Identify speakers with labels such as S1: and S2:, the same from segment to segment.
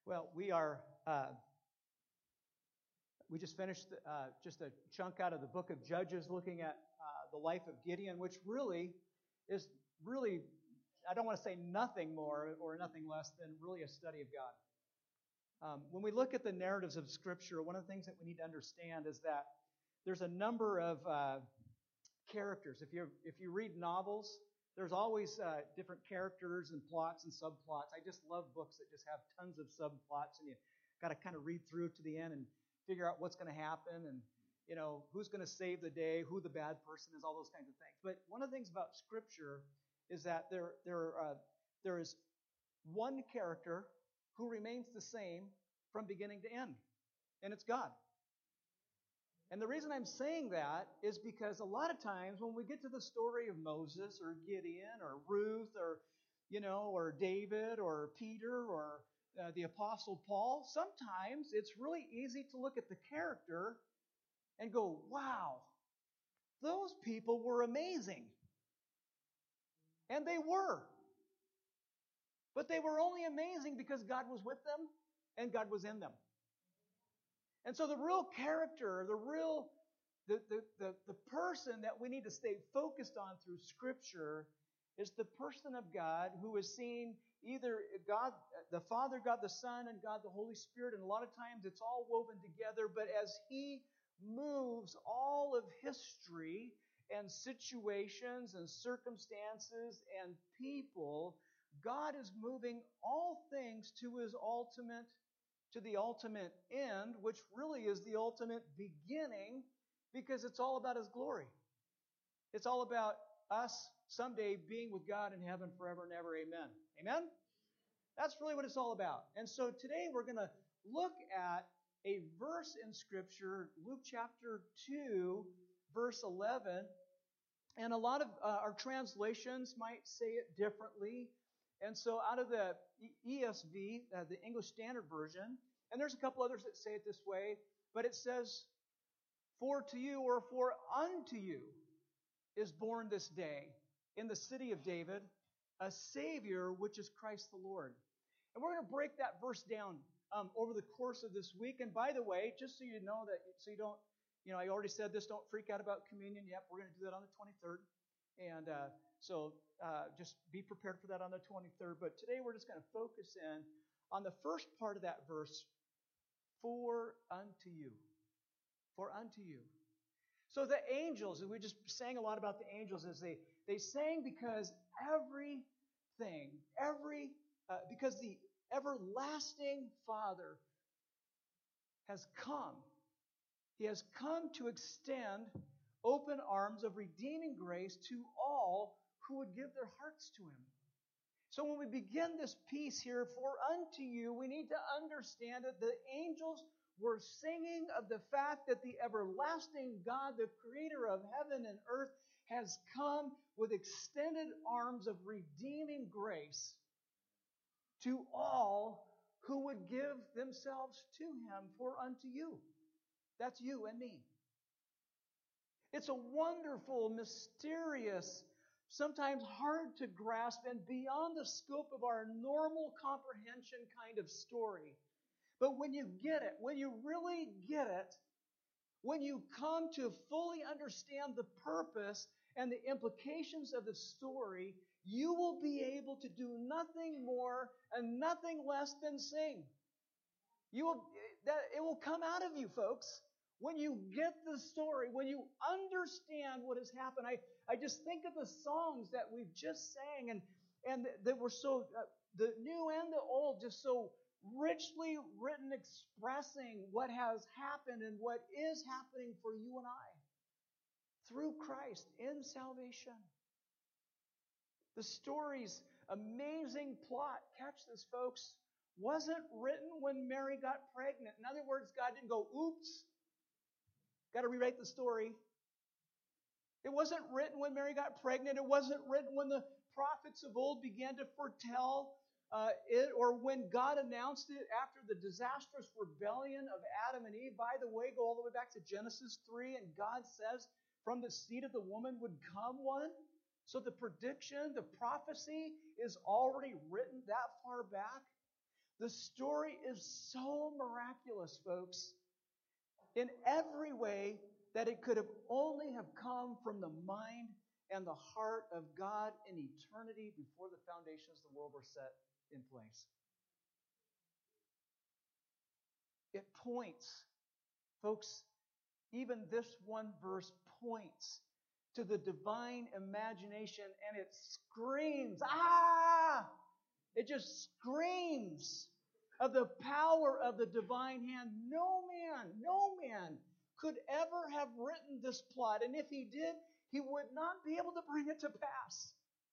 S1: Well, we just finished just a chunk out of the book of Judges looking at the life of Gideon, which is I don't want to say nothing more or nothing less than really a study of God. When we look at the narratives of Scripture, one of the things that we need to understand is that there's a number of characters. If you read novels, there's always different characters and plots and subplots. I just love books that just have tons of subplots, and you got to kind of read through to the end and figure out what's going to happen, and who's going to save the day, who the bad person is, all those kinds of things. But one of the things about Scripture is that there is one character who remains the same from beginning to end, and it's God. And the reason I'm saying that is because a lot of times when we get to the story of Moses or Gideon or Ruth or David or Peter or the Apostle Paul, sometimes it's really easy to look at the character and go, wow, those people were amazing. And they were. But they were only amazing because God was with them and God was in them. And so the real character, the person that we need to stay focused on through Scripture is the person of God who is seen either God, the Father, God the Son, and God the Holy Spirit. And a lot of times it's all woven together. But as He moves all of history and situations and circumstances and people, God is moving all things to the ultimate end, which really is the ultimate beginning, because it's all about His glory. It's all about us someday being with God in heaven forever and ever. Amen. Amen? That's really what it's all about. And so today we're going to look at a verse in Scripture, Luke chapter 2, verse 11. And a lot of our translations might say it differently. And so out of the ESV, the English Standard Version, and there's a couple others that say it this way, but it says, "For to you or for unto you is born this day in the city of David a Savior, which is Christ the Lord." And we're going to break that verse down over the course of this week. And by the way, just so you know that, so you don't, I already said this, don't freak out about communion. Yep, we're going to do that on the 23rd. And so just be prepared for that on the 23rd. But today we're just going to focus in on the first part of that verse, for unto you. For unto you. So the angels, and we just sang a lot about the angels, is they sang because because the everlasting Father has come. He has come to extend open arms of redeeming grace to all who would give their hearts to Him. So when we begin this piece here, for unto you, we need to understand that the angels were singing of the fact that the everlasting God, the creator of heaven and earth, has come with extended arms of redeeming grace to all who would give themselves to Him. For unto you. That's you and me. It's a wonderful, mysterious, sometimes hard to grasp and beyond the scope of our normal comprehension kind of story. But when you get it, when you really get it, when you come to fully understand the purpose and the implications of the story, you will be able to do nothing more and nothing less than sing. It will come out of you, folks. When you get the story, when you understand what has happened, I just think of the songs that we've just sang and that were so, the new and the old, just so richly written, expressing what has happened and what is happening for you and I through Christ in salvation. The story's amazing plot, catch this, folks, wasn't written when Mary got pregnant. In other words, God didn't go, oops, got to rewrite the story. It wasn't written when Mary got pregnant. It wasn't written when the prophets of old began to foretell it, or when God announced it after the disastrous rebellion of Adam and Eve. By the way, go all the way back to Genesis 3, and God says, from the seed of the woman would come one. So the prediction, the prophecy is already written that far back. The story is so miraculous, folks, in every way that it could have only have come from the mind and the heart of God in eternity before the foundations of the world were set in place. It points, folks, even this one verse points to the divine imagination, and it screams, It just screams of the power of the divine hand. No man could ever have written this plot, and if he did, he would not be able to bring it to pass.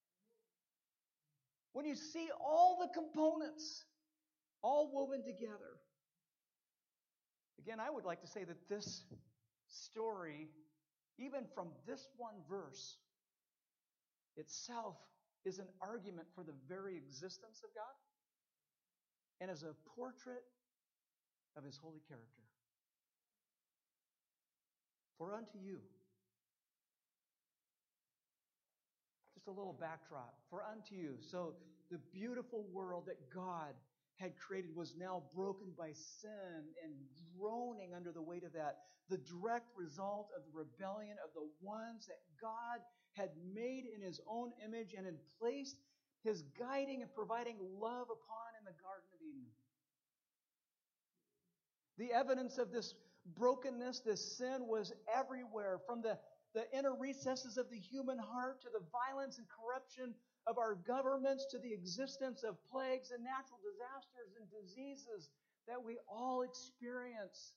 S1: When you see all the components all woven together. Again, I would like to say that this story, even from this one verse itself, is an argument for the very existence of God and as a portrait of His holy character. For unto you, just a little backdrop, for unto you. So the beautiful world that God had created was now broken by sin and groaning under the weight of that. The direct result of the rebellion of the ones that God had made in His own image and had placed His guiding and providing love upon in the Garden of Eden. The evidence of this brokenness, this sin, was everywhere, from the inner recesses of the human heart to the violence and corruption of our governments to the existence of plagues and natural disasters and diseases that we all experience.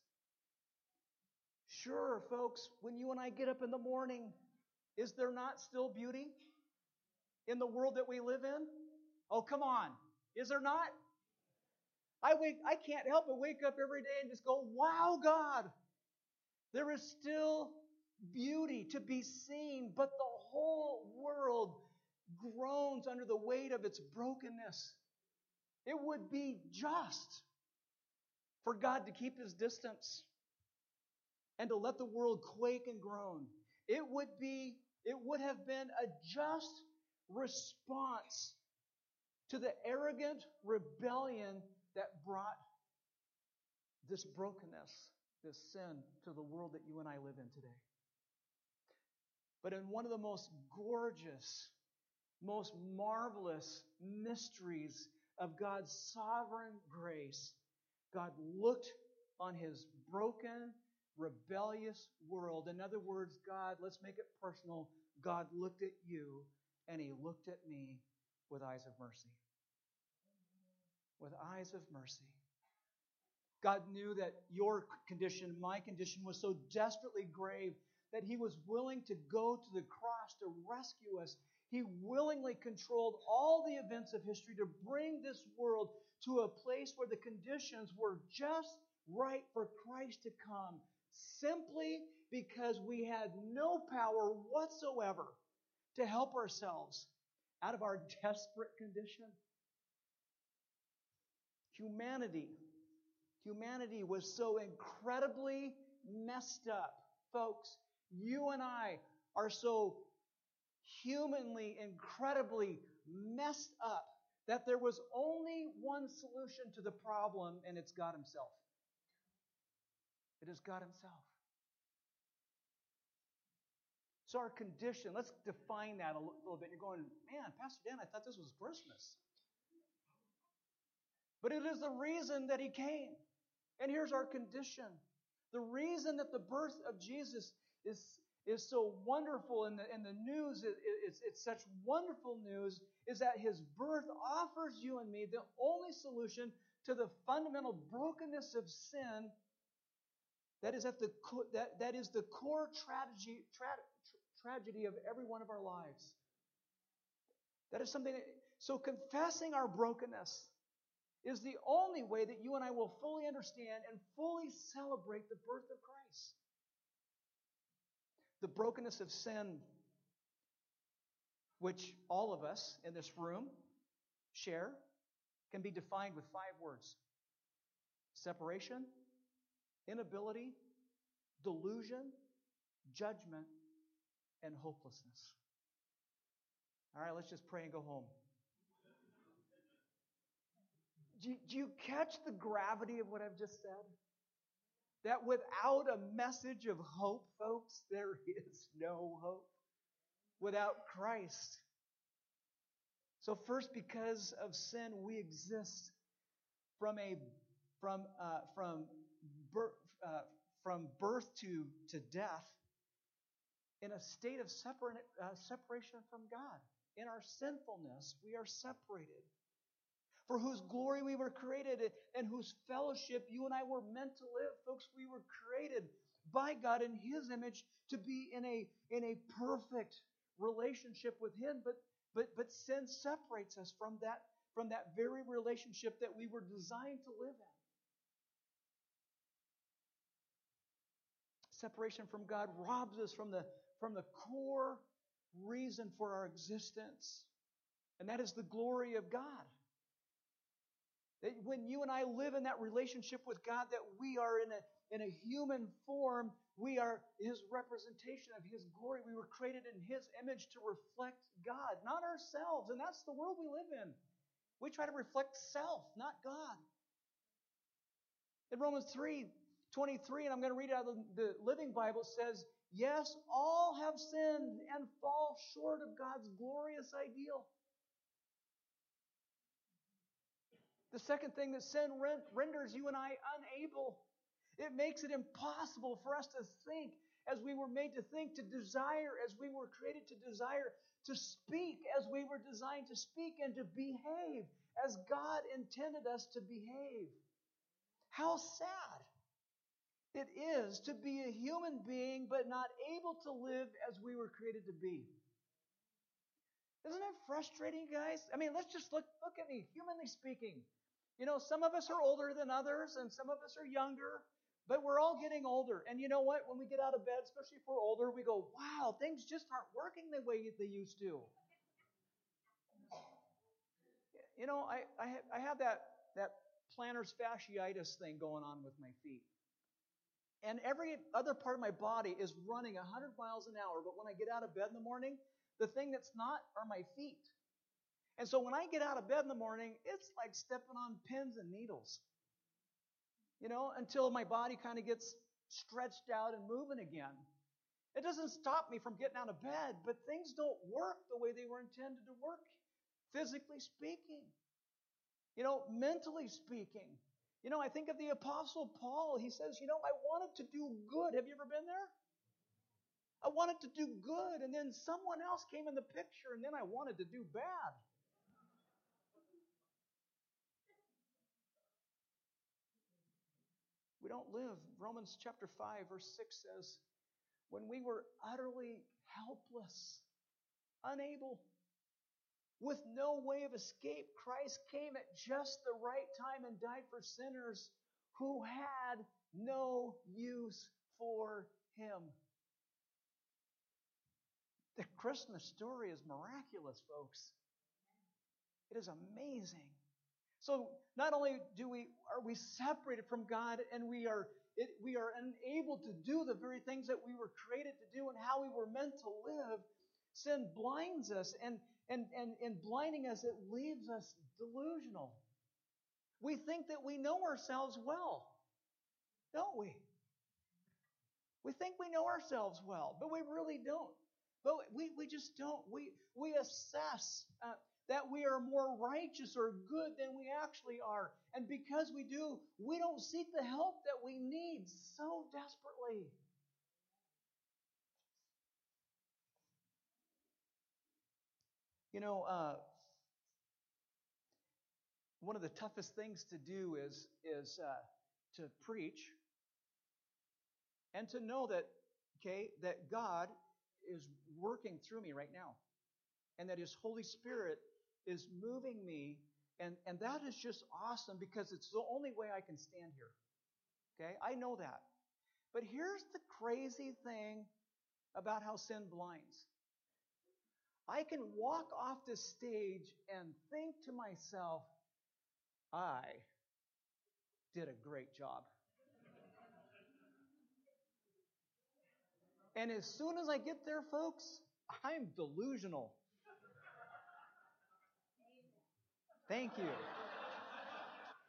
S1: Sure, folks, when you and I get up in the morning, is there not still beauty in the world that we live in? Oh, come on. Is there not? I can't help but wake up every day and just go, wow, God, there is still beauty to be seen, but the whole world groans under the weight of its brokenness. It would be just for God to keep His distance and to let the world quake and groan. It would have been a just response to the arrogant rebellion that brought this brokenness, this sin, to the world that you and I live in today. But in one of the most gorgeous, most marvelous mysteries of God's sovereign grace, God looked on His broken, rebellious world. In other words, God, let's make it personal, God looked at you and He looked at me with eyes of mercy. With eyes of mercy. God knew that your condition, my condition, was so desperately grave that He was willing to go to the cross to rescue us. He willingly controlled all the events of history to bring this world to a place where the conditions were just right for Christ to come, simply because we had no power whatsoever to help ourselves out of our desperate condition. Humanity was so incredibly messed up. Folks, you and I are so humanly, incredibly messed up that there was only one solution to the problem, and it's God Himself. It is God Himself. So our condition, let's define that a little bit. You're going, man, Pastor Dan, I thought this was Christmas. But it is the reason that He came. And here's our condition. The reason that the birth of Jesus is so wonderful and the news, it's such wonderful news, is that His birth offers you and me the only solution to the fundamental brokenness of sin that is the core tragedy of every one of our lives. That is something so confessing our brokenness is the only way that you and I will fully understand and fully celebrate the birth of Christ. The brokenness of sin, which all of us in this room share, can be defined with 5 words: separation, inability, delusion, judgment, and hopelessness. All right, let's just pray and go home. Do you catch the gravity of what I've just said? That without a message of hope, folks, there is no hope without Christ. So first, because of sin, we exist from birth to death in a state of separation from God. In our sinfulness, we are separated. For whose glory we were created and whose fellowship you and I were meant to live. Folks, we were created by God in His image to be in a perfect relationship with Him, but sin separates us from that very relationship that we were designed to live in. Separation from God robs us from the core reason for our existence, and that is the glory of God. That when you and I live in that relationship with God, that we are in a human form, we are His representation of His glory. We were created in His image to reflect God, not ourselves. And that's the world we live in. We try to reflect self, not God. In Romans 3:23, and I'm going to read it out of the Living Bible, says, yes, all have sinned and fall short of God's glorious ideal. The second thing that sin renders you and I unable. It makes it impossible for us to think as we were made to think, to desire as we were created to desire, to speak as we were designed to speak, and to behave as God intended us to behave. How sad it is to be a human being but not able to live as we were created to be. Isn't that frustrating, guys? I mean, let's just look at me, humanly speaking. You know, some of us are older than others, and some of us are younger, but we're all getting older. And you know what? When we get out of bed, especially if we're older, we go, wow, things just aren't working the way they used to. You know, I have that plantar fasciitis thing going on with my feet. And every other part of my body is running 100 miles an hour, but when I get out of bed in the morning, the thing that's not are my feet. And so when I get out of bed in the morning, it's like stepping on pins and needles. You know, until my body kind of gets stretched out and moving again. It doesn't stop me from getting out of bed, but things don't work the way they were intended to work, physically speaking. You know, mentally speaking. You know, I think of the Apostle Paul. He says, you know, I wanted to do good. Have you ever been there? I wanted to do good, and then someone else came in the picture, and then I wanted to do bad. We don't live. Romans chapter 5, verse 6 says, when we were utterly helpless, unable, with no way of escape, Christ came at just the right time and died for sinners who had no use for Him. The Christmas story is miraculous, folks. It is amazing. So not only are we separated from God, and we are unable to do the very things that we were created to do and how we were meant to live. Sin blinds us, and in blinding us, it leaves us delusional. We think that we know ourselves well, don't we? We think we know ourselves well, but we really don't. But we just don't. We assess that we are more righteous or good than we actually are. And because we do, we don't seek the help that we need so desperately. You know, one of the toughest things to do is to preach and to know that God is working through me right now, and that His Holy Spirit is moving me, and that is just awesome because it's the only way I can stand here. Okay, I know that. But here's the crazy thing about how sin blinds. I can walk off this stage and think to myself, I did a great job. And as soon as I get there, folks, I'm delusional. Thank you.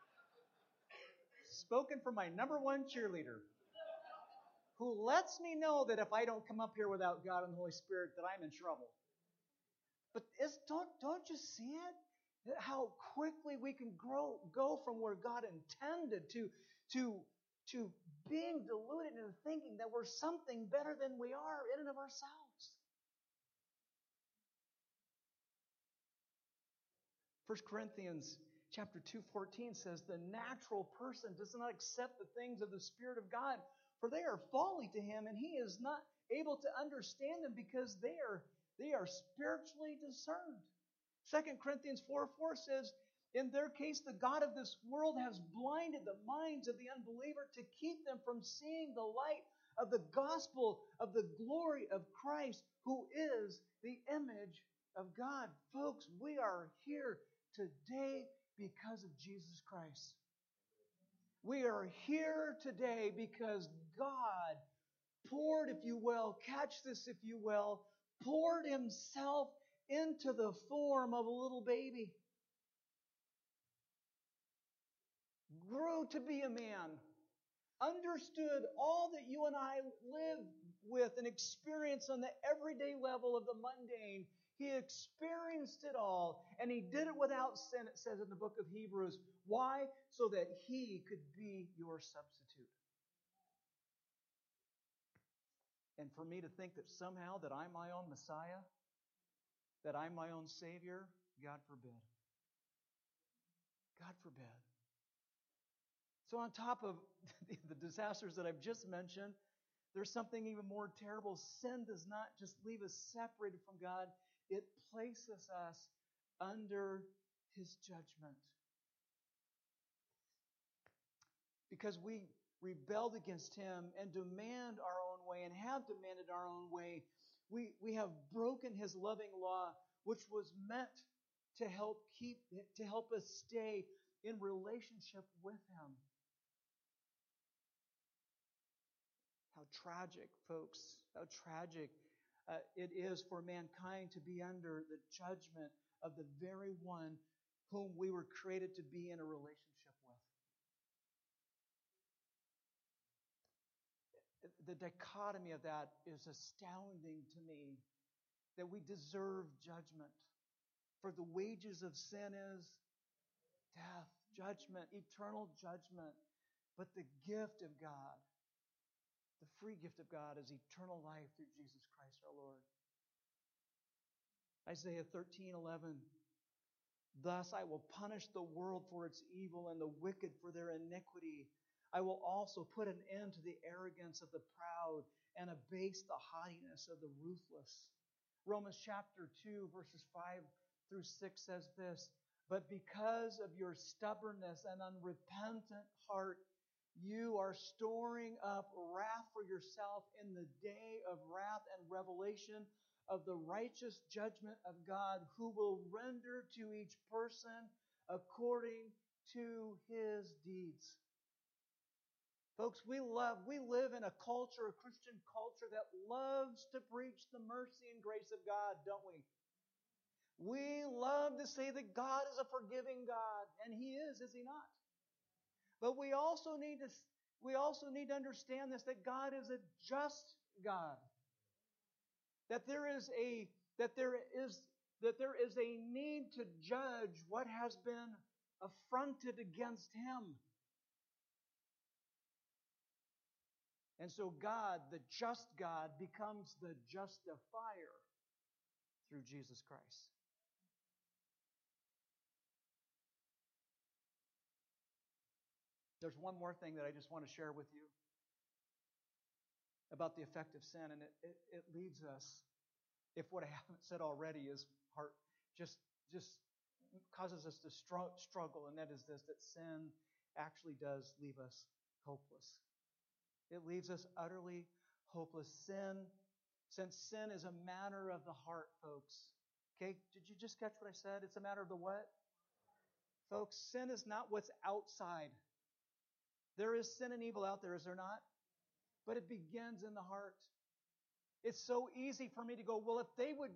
S1: spoken from my number one cheerleader, who lets me know that if I don't come up here without God and the Holy Spirit, that I'm in trouble. But don't you see it? How quickly we can go from where God intended to being deluded into thinking that we're something better than we are in and of ourselves. 1 Corinthians chapter 2:14 says, the natural person does not accept the things of the Spirit of God, for they are folly to him, and he is not able to understand them because they are spiritually discerned. 2 Corinthians 4:4 says, in their case, the God of this world has blinded the minds of the unbeliever to keep them from seeing the light of the gospel of the glory of Christ, who is the image of God. Folks, we are here today because of Jesus Christ. We are here today because God poured, if you will, catch this if you will, poured Himself into the form of a little baby. Grew to be a man. Understood all that you and I live with and experience on the everyday level of the mundane. He experienced it all, and He did it without sin, it says in the book of Hebrews. Why? So that He could be your substitute. And for me to think that somehow that I'm my own Messiah, that I'm my own Savior, God forbid. God forbid. So on top of the disasters that I've just mentioned, there's something even more terrible. Sin does not just leave us separated from God. It places us under His judgment. Because we rebelled against Him and demand our own way and have demanded our own way, we have broken His loving law, which was meant to help us stay in relationship with Him. How tragic, folks, how tragic it is for mankind to be under the judgment of the very one whom we were created to be in a relationship with. The dichotomy of that is astounding to me, that we deserve judgment. For the wages of sin is death, judgment, eternal judgment. But the gift of God, the free gift of God, is eternal life through Jesus Christ our Lord. Isaiah 13:11. Thus I will punish the world for its evil and the wicked for their iniquity. I will also put an end to the arrogance of the proud and abase the haughtiness of the ruthless. Romans chapter 2, verses 5 through 6 says this, but because of your stubbornness and unrepentant heart, you are storing up wrath for yourself in the day of wrath and revelation of the righteous judgment of God, who will render to each person according to his deeds. Folks, we live in a culture, a Christian culture, that loves to preach the mercy and grace of God, don't we? We love to say that God is a forgiving God, and He is He not? But we also need to understand this, that God is a just God. That there is a need to judge what has been affronted against Him. And so God, the just God, becomes the justifier through Jesus Christ. There's one more thing that I just want to share with you about the effect of sin, and it leads us, if what I haven't said already is hard, just causes us to struggle, and that is this, that sin actually does leave us hopeless. It leaves us utterly hopeless. Since sin is a matter of the heart, folks. Okay, did you just catch what I said? It's a matter of the what? Folks, sin is not what's outside. There is sin and evil out there, is there not? But it begins in the heart. It's so easy for me to go, well, if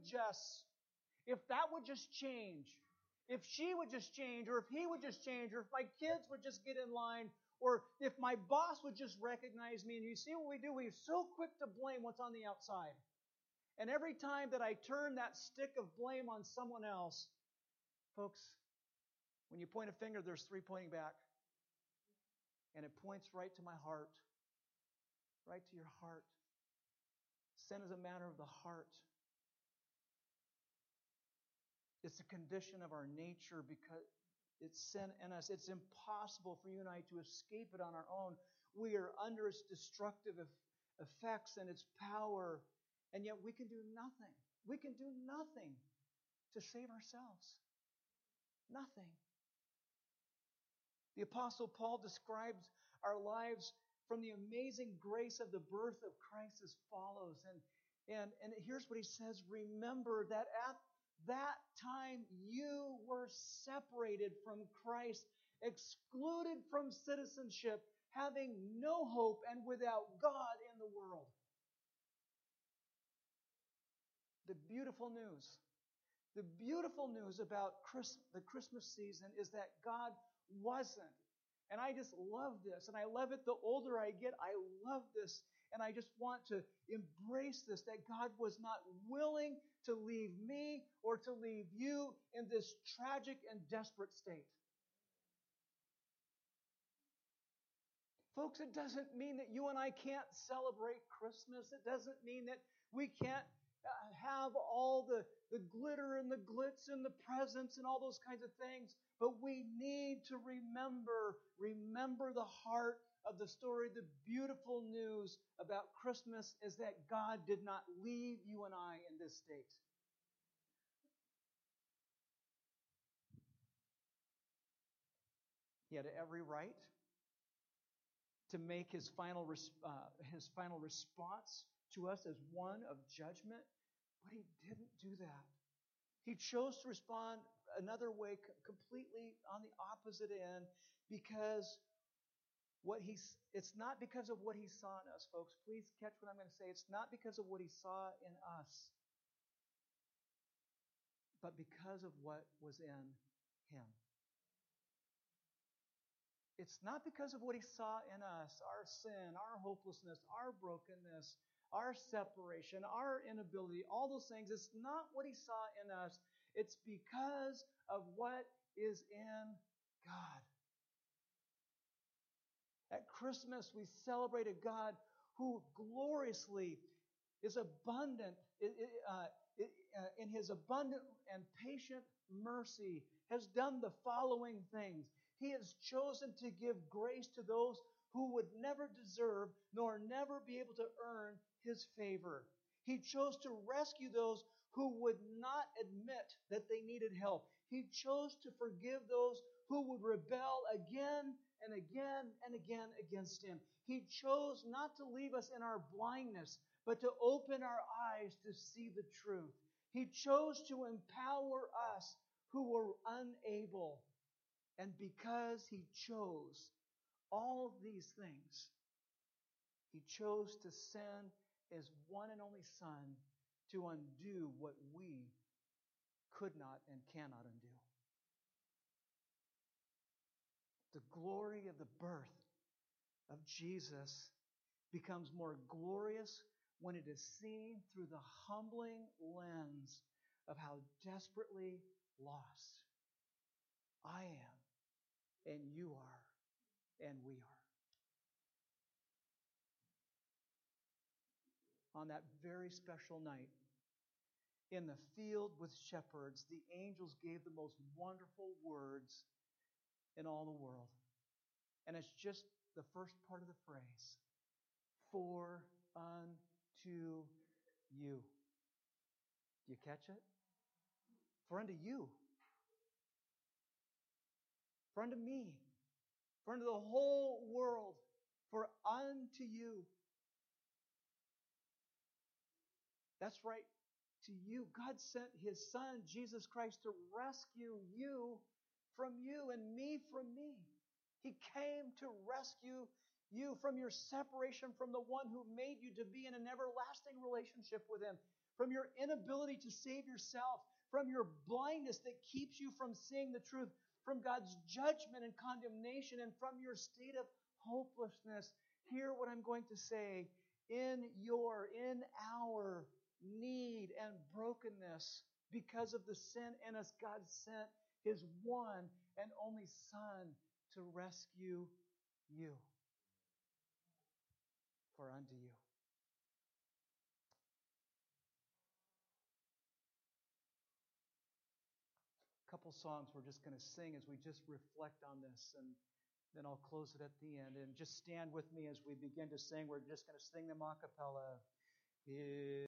S1: that would just change, if she would just change, or if he would just change, or if my kids would just get in line, Or if my boss would just recognize me, and you see what we do, we're so quick to blame what's on the outside. And every time that I turn that stick of blame on someone else, folks, when you point a finger, there's three pointing back. And it points right to my heart, right to your heart. Sin is a matter of the heart. It's a condition of our nature because it's sin in us. It's impossible for you and I to escape it on our own. We are under its destructive effects and its power, and yet we can do nothing. We can do nothing to save ourselves. Nothing. The Apostle Paul describes our lives from the amazing grace of the birth of Christ as follows. And here's what he says: remember that at that time you were separated from Christ, excluded from citizenship, having no hope and without God in the world. The beautiful news about the Christmas season is that God wasn't. And I just love this. And I love it the older I get. I love this. And I just want to embrace this, that God was not willing to leave me or to leave you in this tragic and desperate state. Folks, it doesn't mean that you and I can't celebrate Christmas. It doesn't mean that we can't have all the glitter and the glitz and the presents and all those kinds of things. But we need to remember the heart of the story. The beautiful news about Christmas is that God did not leave you and I in this state. He had every right to make his final response to us as one of judgment, but he didn't do that. He chose to respond another way, completely on the opposite end, because it's not because of what he saw in us, folks. Please catch what I'm going to say. It's not because of what he saw in us, but because of what was in him. It's not because of what he saw in us, our sin, our hopelessness, our brokenness, our separation, our inability, all those things. It's not what he saw in us. It's because of what is in God. At Christmas, we celebrate a God who gloriously is abundant in his abundant and patient mercy, has done the following things. He has chosen to give grace to those who would never deserve nor never be able to earn his favor. He chose to rescue those who would not admit that they needed help. He chose to forgive those who would rebel again and again and again against him. He chose not to leave us in our blindness, but to open our eyes to see the truth. He chose to empower us who were unable. And because he chose all these things, he chose to send his one and only Son to undo what we could not and cannot undo. The glory of the birth of Jesus becomes more glorious when it is seen through the humbling lens of how desperately lost I am, and you are, and we are. On that very special night, in the field with shepherds, the angels gave the most wonderful words in all the world. And it's just the first part of the phrase. For unto you. Do you catch it? For unto you. For unto me. For unto the whole world. For unto you. That's right. To you. God sent his Son, Jesus Christ, to rescue you from you and me from me. He came to rescue you from your separation from the one who made you to be in an everlasting relationship with him, from your inability to save yourself, from your blindness that keeps you from seeing the truth, from God's judgment and condemnation, and from your state of hopelessness, hear what I'm going to say. In our need and brokenness, because of the sin in us, God sent His one and only Son to rescue you. For unto you. A couple songs we're just going to sing as we just reflect on this, and then I'll close it at the end. And just stand with me as we begin to sing. We're just going to sing them a cappella.